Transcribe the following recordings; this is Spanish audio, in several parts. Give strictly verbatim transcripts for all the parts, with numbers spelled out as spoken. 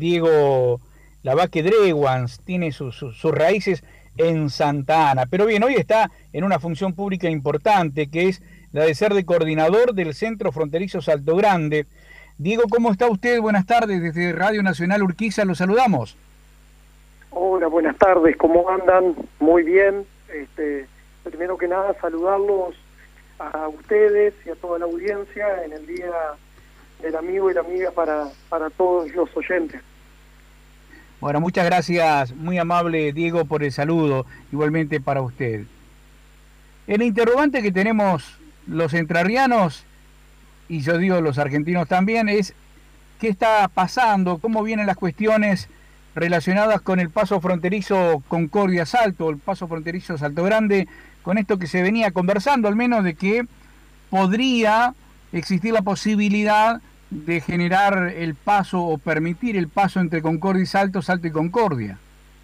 Diego Lavaque Drewans, tiene sus, sus, sus raíces en Santa Ana. Pero bien, hoy está en una función pública importante, que es la de ser de coordinador del Centro Fronterizo Salto Grande. Diego, ¿cómo está usted? Buenas tardes, desde Radio Nacional Urquiza lo saludamos. Hola, buenas tardes, ¿cómo andan? Muy bien. Este, primero que nada, saludarlos a ustedes y a toda la audiencia en el Día del Amigo y la Amiga para, para todos los oyentes. Bueno, muchas gracias, muy amable Diego, por el saludo, igualmente para usted. El interrogante que tenemos los entrerrianos, y yo digo los argentinos también, es qué está pasando, cómo vienen las cuestiones relacionadas con el paso fronterizo Concordia-Salto, el paso fronterizo Salto Grande, con esto que se venía conversando, al menos de que podría existir la posibilidad de generar el paso o permitir el paso entre Concordia y Salto, Salto y Concordia.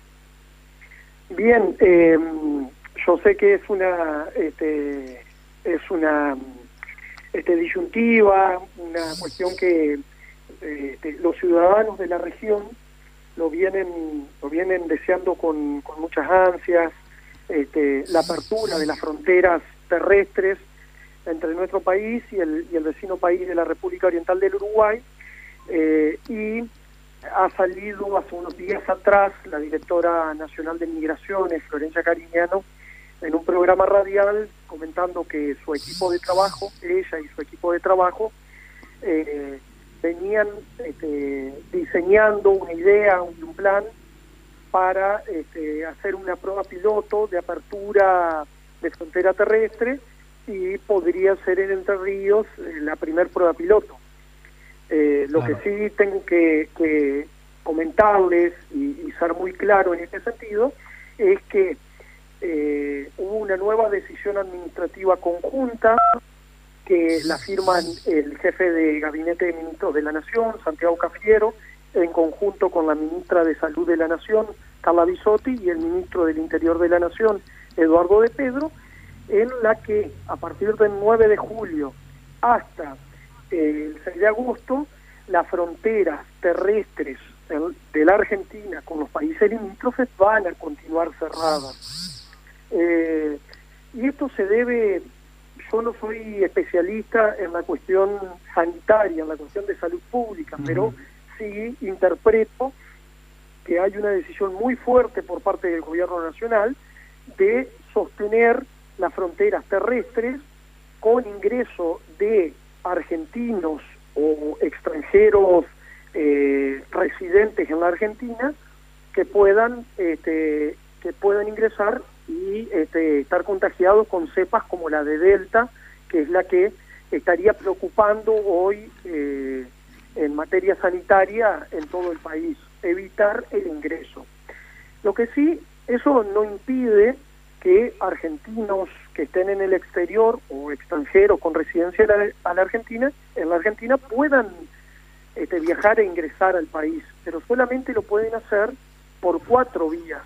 Bien, eh, yo sé que es una este, es una este, disyuntiva, una cuestión que este, los ciudadanos de la región lo vienen lo vienen deseando con, con muchas ansias, este, la apertura de las fronteras terrestres entre nuestro país y el, y el vecino país de la República Oriental del Uruguay, eh, y ha salido hace unos días atrás la directora nacional de Migraciones, Florencia Cariñano, en un programa radial comentando que su equipo de trabajo, ella y su equipo de trabajo, eh, venían este, diseñando una idea, un, un plan para este, hacer una prueba piloto de apertura de frontera terrestre, y podría ser en Entre Ríos eh, la primer prueba piloto. Eh, lo claro. que sí tengo que, que comentarles y, y ser muy claro en este sentido es que eh, hubo una nueva decisión administrativa conjunta que la firman el jefe de Gabinete de Ministros de la Nación, Santiago Cafiero, en conjunto con la ministra de Salud de la Nación, Carla Bisotti, y el ministro del Interior de la Nación, Eduardo de Pedro, en la que a partir del nueve de julio hasta eh, el seis de agosto las fronteras terrestres de la Argentina con los países limítrofes van a continuar cerradas. Eh, y esto se debe, yo no soy especialista en la cuestión sanitaria, en la cuestión de salud pública, uh-huh. pero sí interpreto que hay una decisión muy fuerte por parte del gobierno nacional de sostener las fronteras terrestres con ingreso de argentinos o extranjeros eh, residentes en la Argentina que puedan este, que puedan ingresar y este, estar contagiados con cepas como la de Delta, que es la que estaría preocupando hoy eh, en materia sanitaria en todo el país, evitar el ingreso. Lo que sí, eso no impide que argentinos que estén en el exterior o extranjeros con residencia a la, a la Argentina, en la Argentina puedan este, viajar e ingresar al país, pero solamente lo pueden hacer por cuatro vías.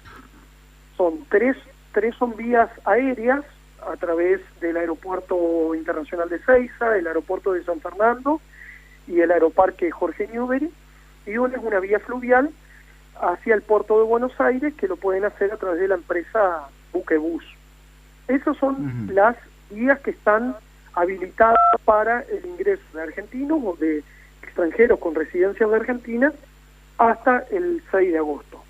Son tres, tres son vías aéreas a través del Aeropuerto Internacional de Seiza, el Aeropuerto de San Fernando y el Aeroparque Jorge Newbery, y una es una vía fluvial hacia el puerto de Buenos Aires, que lo pueden hacer a través de la empresa Buquebus. Esas son uh-huh. las vías que están habilitadas para el ingreso de argentinos o de extranjeros con residencia en la Argentina hasta el seis de agosto.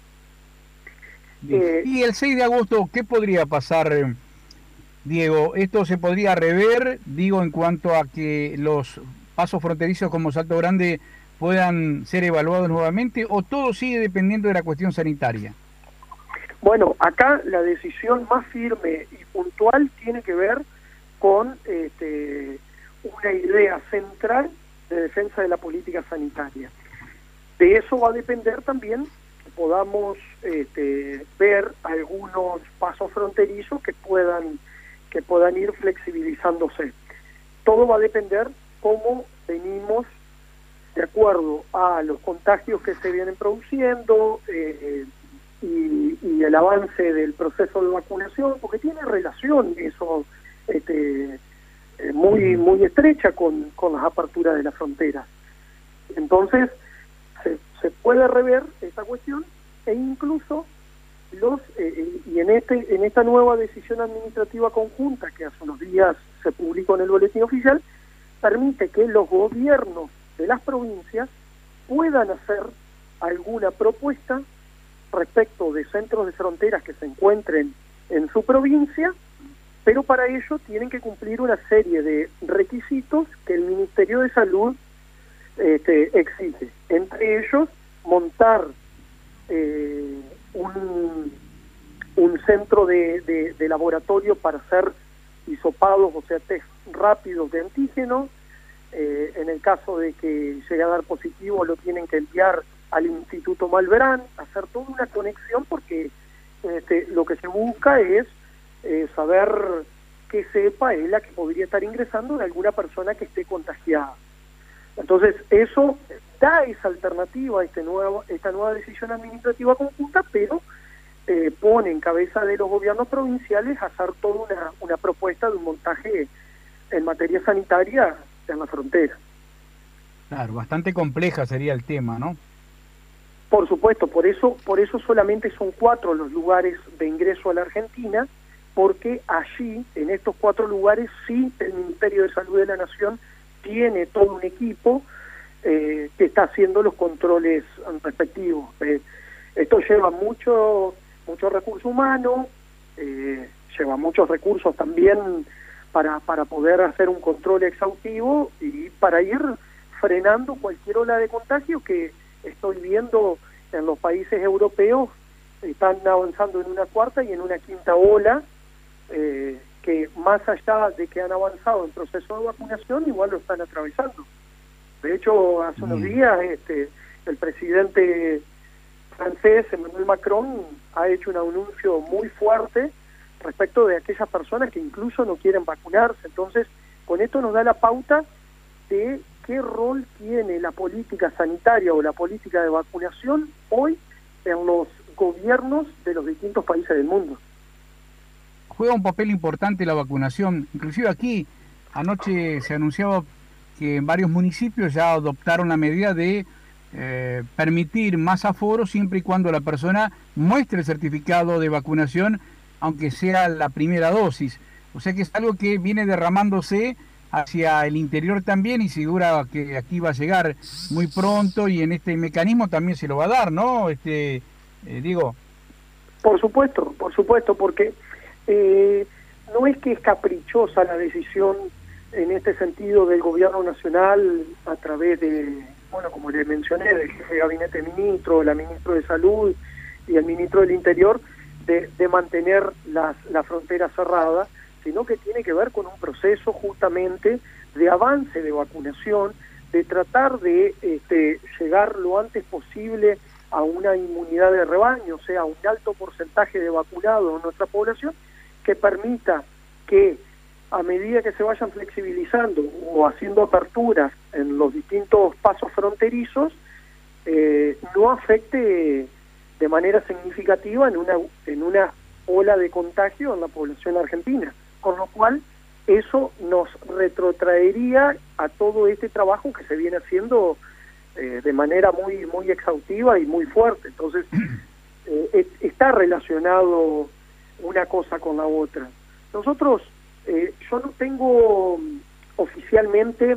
Eh, y el seis de agosto, ¿qué podría pasar, Diego? ¿Esto se podría rever, digo, en cuanto a que los pasos fronterizos como Salto Grande puedan ser evaluados nuevamente, o todo sigue dependiendo de la cuestión sanitaria? Bueno, acá la decisión más firme y puntual tiene que ver con este, una idea central de defensa de la política sanitaria. De eso va a depender también que podamos este, ver algunos pasos fronterizos que puedan, que puedan ir flexibilizándose. Todo va a depender cómo venimos de acuerdo a los contagios que se vienen produciendo, eh, Y, y el avance del proceso de vacunación, porque tiene relación eso este, eh, muy muy estrecha con, con las aperturas de las fronteras. Entonces, se, se puede rever esa cuestión e incluso los eh, y en este en esta nueva decisión administrativa conjunta que hace unos días se publicó en el boletín oficial, permite que los gobiernos de las provincias puedan hacer alguna propuesta respecto de centros de fronteras que se encuentren en su provincia, pero para ello tienen que cumplir una serie de requisitos que el Ministerio de Salud este, exige. Entre ellos, montar eh, un, un centro de, de, de laboratorio para hacer hisopados, o sea, test rápidos de antígenos. Eh, en el caso de que llegue a dar positivo, lo tienen que enviar al Instituto Malbrán, hacer toda una conexión, porque este, lo que se busca es eh, saber qué cepa es la que podría estar ingresando de alguna persona que esté contagiada. Entonces, eso da esa alternativa a este nuevo, esta nueva decisión administrativa conjunta, pero eh, pone en cabeza de los gobiernos provinciales hacer toda una, una propuesta de un montaje en materia sanitaria en la frontera. Claro, bastante compleja sería el tema, ¿no? Por supuesto, por eso, por eso solamente son cuatro los lugares de ingreso a la Argentina, porque allí, en estos cuatro lugares, sí el Ministerio de Salud de la Nación tiene todo un equipo eh, que está haciendo los controles respectivos. Eh, esto lleva mucho, mucho recurso humano, eh, lleva muchos recursos también para, para poder hacer un control exhaustivo y para ir frenando cualquier ola de contagio que estoy viendo en los países europeos. Están avanzando en una cuarta y en una quinta ola, eh, que más allá de que han avanzado en proceso de vacunación, igual lo están atravesando. De hecho, hace unos días este, el presidente francés, Emmanuel Macron, ha hecho un anuncio muy fuerte respecto de aquellas personas que incluso no quieren vacunarse. Entonces, con esto nos da la pauta de qué rol tiene la política sanitaria o la política de vacunación hoy en los gobiernos de los distintos países del mundo. Juega un papel importante la vacunación. Inclusive aquí, anoche se anunciaba que en varios municipios ya adoptaron la medida de eh, permitir más aforo siempre y cuando la persona muestre el certificado de vacunación, aunque sea la primera dosis. O sea que es algo que viene derramándose hacia el interior también, y segura que aquí va a llegar muy pronto, y en este mecanismo también se lo va a dar, ¿no? Este, eh, digo. Por supuesto, por supuesto, porque eh, no es que es caprichosa la decisión en este sentido del gobierno nacional a través de, bueno, como le mencioné, del jefe de gabinete ministro, la ministra de Salud y el ministro del Interior, de, de mantener las, la frontera cerrada, sino que tiene que ver con un proceso justamente de avance de vacunación, de tratar de este, llegar lo antes posible a una inmunidad de rebaño, o sea, un alto porcentaje de vacunados en nuestra población, que permita que a medida que se vayan flexibilizando o haciendo aperturas en los distintos pasos fronterizos, eh, no afecte de manera significativa en una, en una ola de contagio en la población argentina. Con lo cual, eso nos retrotraería a todo este trabajo que se viene haciendo eh, de manera muy muy exhaustiva y muy fuerte. Entonces, eh, está relacionado una cosa con la otra. Nosotros, eh, yo no tengo oficialmente,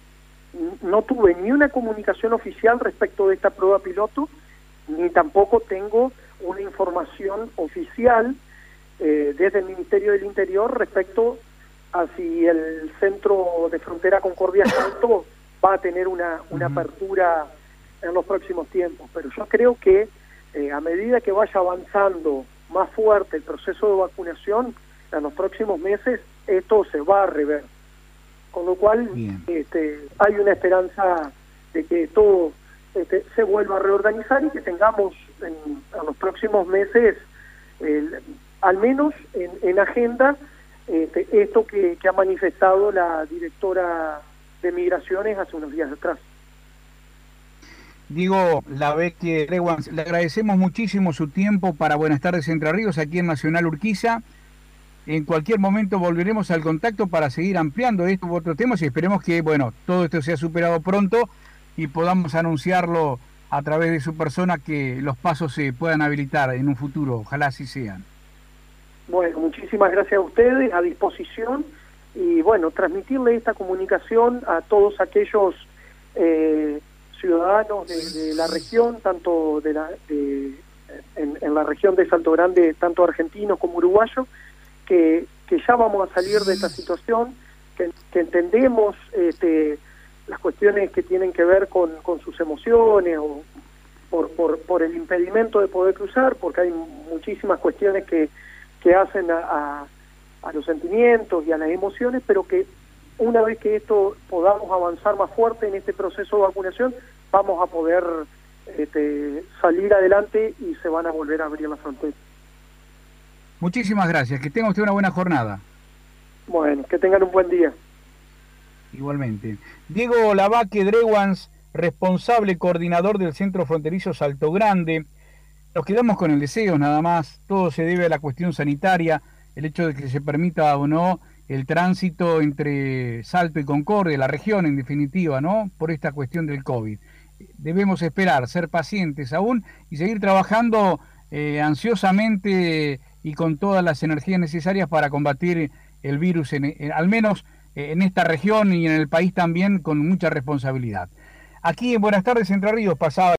no tuve ni una comunicación oficial respecto de esta prueba piloto, ni tampoco tengo una información oficial Eh, desde el Ministerio del Interior respecto a si el centro de frontera Concordia Salto va a tener una, una apertura en los próximos tiempos. Pero yo creo que eh, a medida que vaya avanzando más fuerte el proceso de vacunación, en los próximos meses esto se va a rever. Con lo cual este, hay una esperanza de que todo este, se vuelva a reorganizar y que tengamos en, en los próximos meses el al menos en, en agenda, este, esto que, que ha manifestado la directora de Migraciones hace unos días atrás. Digo, la vez que le agradecemos muchísimo su tiempo para Buenas Tardes Entre Ríos aquí en Nacional Urquiza. En cualquier momento volveremos al contacto para seguir ampliando estos u otros temas, y esperemos que, bueno, todo esto sea superado pronto y podamos anunciarlo a través de su persona que los pasos se puedan habilitar en un futuro, ojalá así sean. Bueno, muchísimas gracias a ustedes, a disposición, y bueno, transmitirle esta comunicación a todos aquellos eh, ciudadanos de, de la región, tanto de la, de, en, en la región de Salto Grande, tanto argentinos como uruguayos, que, que ya vamos a salir de esta situación, que, que entendemos este, las cuestiones que tienen que ver con, con sus emociones o por, por, por el impedimento de poder cruzar, porque hay muchísimas cuestiones que, que hacen a, a, a los sentimientos y a las emociones, pero que una vez que esto podamos avanzar más fuerte en este proceso de vacunación, vamos a poder este, salir adelante y se van a volver a abrir las fronteras. Muchísimas gracias, que tenga usted una buena jornada. Bueno, que tengan un buen día. Igualmente. Diego Lavaque Drewans, responsable coordinador del Centro Fronterizo Salto Grande. Nos quedamos con el deseo nada más, todo se debe a la cuestión sanitaria, el hecho de que se permita o no el tránsito entre Salto y Concordia, la región en definitiva, ¿no? Por esta cuestión del COVID. Debemos esperar, ser pacientes aún y seguir trabajando eh, ansiosamente y con todas las energías necesarias para combatir el virus, en, en, al menos en esta región y en el país también con mucha responsabilidad. Aquí en Buenas tardes, Entre Ríos, pasaba